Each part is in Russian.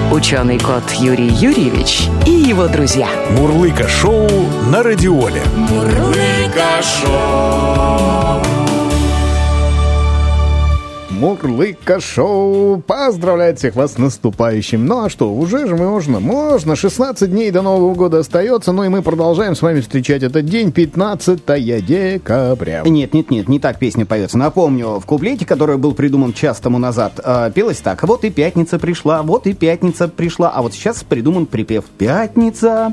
ученый кот Юрий Юрьевич и его друзья. Мурлыка-шоу на Радиоле. Мурлыка-шоу. Мурлыка-шоу поздравляет всех вас с наступающим. Ну а что, уже же можно. 16 дней до Нового года остается, ну и мы продолжаем с вами встречать этот день, 15 декабря. Нет, не так песня поется. Напомню, в куплете, который был придуман час тому назад, пелось так: вот и пятница пришла, а вот сейчас придуман припев: пятница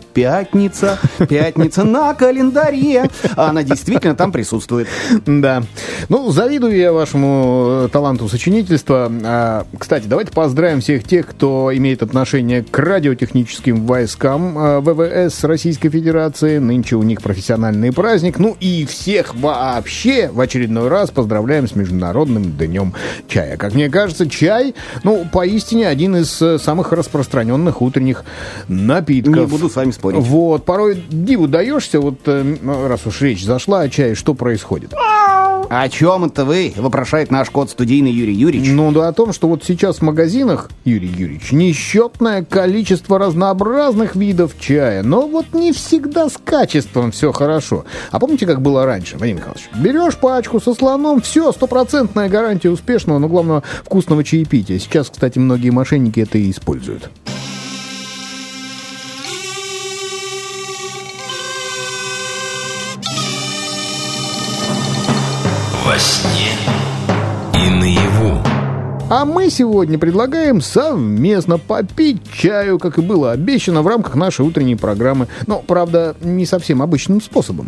на календаре. А она действительно там присутствует. Да. Ну, завидую я вашему таланту сочинительства. Кстати, давайте поздравим всех тех, кто имеет отношение к радиотехническим войскам ВВС Российской Федерации. Нынче у них профессиональный праздник. Ну и всех вообще в очередной раз поздравляем с Международным днем чая. Как мне кажется, чай, поистине один из самых распространенных утренних напитков. Не буду с вами спорить. Вот, порой диву даешься, раз уж речь зашла о чае, что происходит? О чем это вы? Вопрошает наш кот студийный Юрий Юрьевич. Да о том, что вот сейчас в магазинах, Юрий Юрьевич, несчетное количество разнообразных видов чая. Но вот не всегда с качеством все хорошо. А помните, как было раньше, Владимир Михайлович? Берешь пачку со слоном, все, 100% гарантия успешного, но главное, вкусного чаепития. Сейчас, кстати, многие мошенники это и используют. Во сне и наяву. А мы сегодня предлагаем совместно попить чаю, как и было обещано в рамках нашей утренней программы. Но, правда, не совсем обычным способом.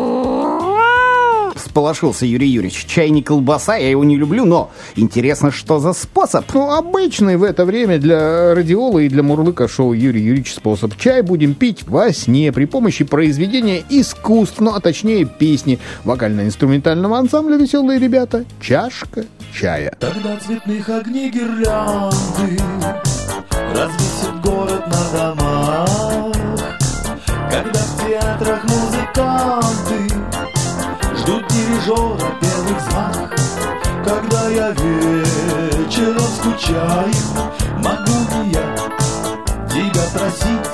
Всполошился Юрий Юрьевич. Чай не колбаса, я его не люблю, но интересно, что за способ? Обычный в это время для радиола и для Мурлыка-шоу Юрий Юрьевич способ. Чай будем пить во сне при помощи произведения искусств, а точнее песни вокально-инструментального ансамбля «Веселые ребята». Чашка чая. Когда цветных огней гирлянды развесит город на домах, когда в театрах музыканты ждут дирижера первых знак, когда я вечером скучаю, могу ли я тебя просить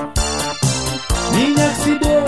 меня к себе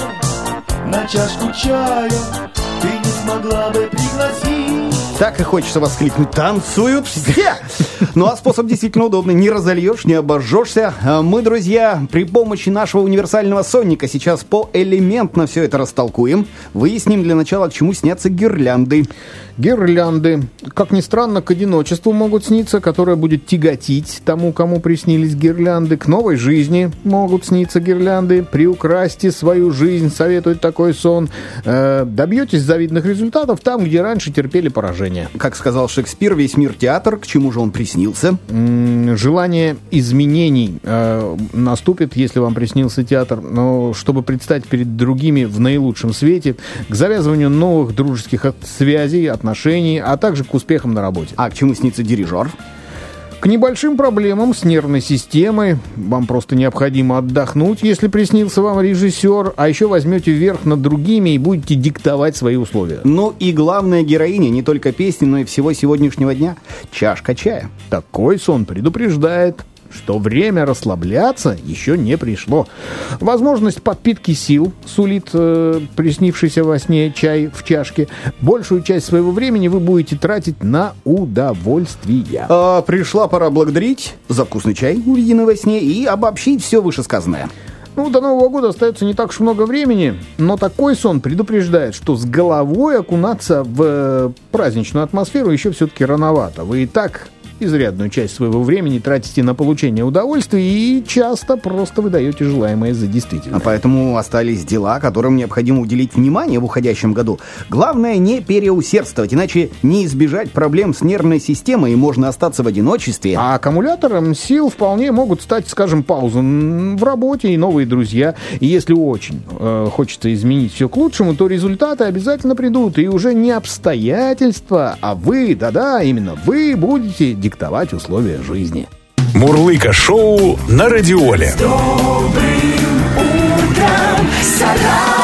на чашку чая? Ты не смогла бы пригласить. Так и хочется воскликнуть: танцуют все! Ну а способ действительно удобный. Не разольешь, не обожжешься. Мы, друзья, при помощи нашего универсального сонника сейчас поэлементно все это растолкуем. Выясним для начала, к чему снятся гирлянды. Гирлянды, как ни странно, к одиночеству могут сниться, которое будет тяготить тому, кому приснились гирлянды. К новой жизни могут сниться гирлянды. Приукрасьте свою жизнь, советует такой сон. Добьетесь завидных результатов там, где раньше терпели поражение. Как сказал Шекспир, весь мир театр. К чему же он приснился? Желание изменений наступит, если вам приснился театр, но чтобы предстать перед другими в наилучшем свете, к завязыванию новых дружеских связей, отношений, а также к успехам на работе. А к чему снится дирижер? К небольшим проблемам с нервной системой. Вам просто необходимо отдохнуть, если приснился вам режиссер, а еще возьмете верх над другими и будете диктовать свои условия. Ну и главная героиня не только песни, но и всего сегодняшнего дня — чашка чая. Такой сон предупреждает, что время расслабляться еще не пришло. Возможность подпитки сил сулит приснившийся во сне чай в чашке. Большую часть своего времени вы будете тратить на удовольствие. Пришла пора благодарить за вкусный чай, увиденный во сне, и обобщить все вышесказанное. До Нового года остается не так уж много времени, но такой сон предупреждает, что с головой окунаться в праздничную атмосферу еще все-таки рановато. Вы и так изрядную часть своего времени тратите на получение удовольствия и часто просто выдаете желаемое за действительное. Поэтому остались дела, которым необходимо уделить внимание в уходящем году. Главное не переусердствовать, иначе не избежать проблем с нервной системой и можно остаться в одиночестве. А аккумулятором сил вполне могут стать, скажем, паузы в работе и новые друзья. И если очень хочется изменить все к лучшему, то результаты обязательно придут. И уже не обстоятельства, а вы, да-да, именно вы будете диктовать условия жизни. Мурлыка-шоу на Радиоле. Добрым утром, Сарай!